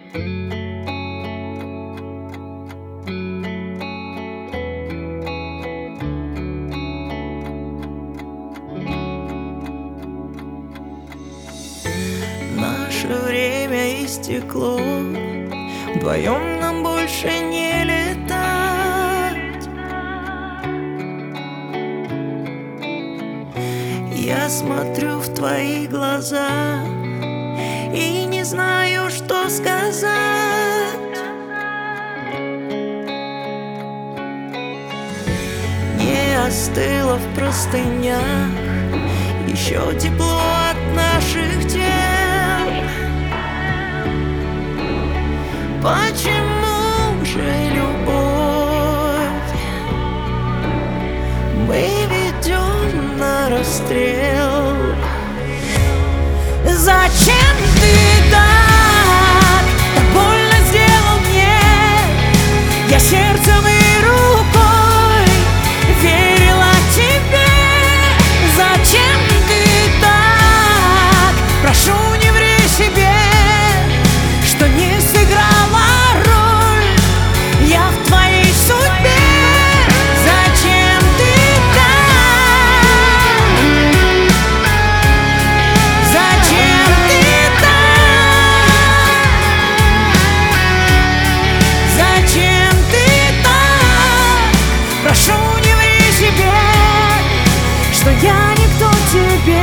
Наше время истекло, вдвоем нам больше не летать. Я смотрю в твои глаза и не знаю, что сказать. Не остыло в простынях еще тепло от наших тел. Почему же, любовь, мы ведем на расстрел? Зачем ты так больно сделал мне? Я сердцем и рукой верила тебе. Зачем ты так? Прошу, не ври себе, что не сыграла роль я в твоей судьбе. Зачем ты так? Зачем ты так? Зачем ты так? Прошу, не ври себе, что я никто тебе.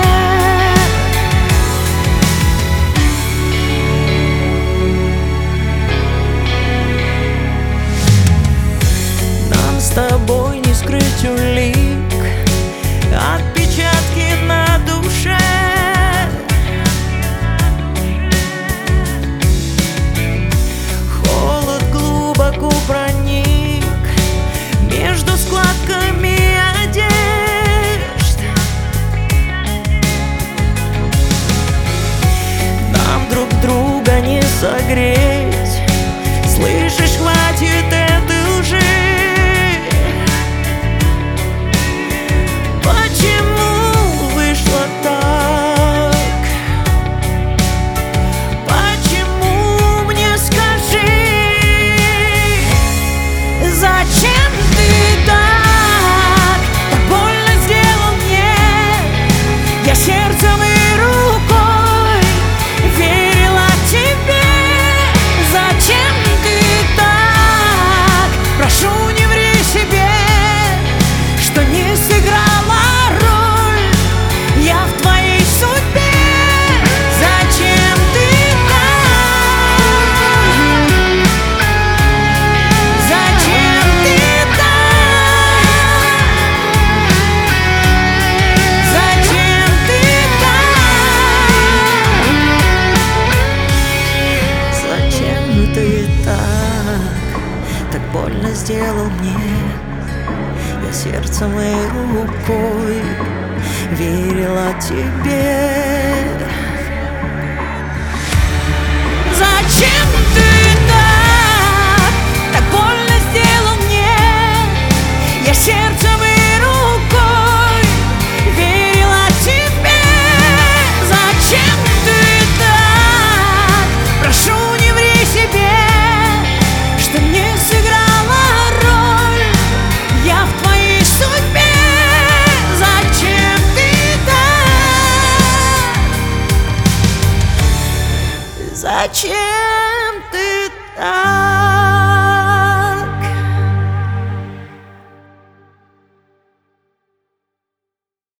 С тобой не скрыть улик, отпечатки на душе. Холод глубоко проник между складками одежд. Нам друг друга не согреть, слышишь, хватит этой лжи. Зачем ты так больно сделал мне? Я сердцем и рукой верила тебе. Зачем ты так? Прошу, не ври себе, что не сыграла роль я в твоей судьбе. Зачем ты так больно сделал мне? Я сердцем и рукой верила тебе. Зачем ты так больно сделал мне? Я сердцем и рукой верила тебе. Зачем ты так? Прошу, не ври себе, что не сыграла роль я в твоей судьбе. Зачем ты так? Зачем ты так?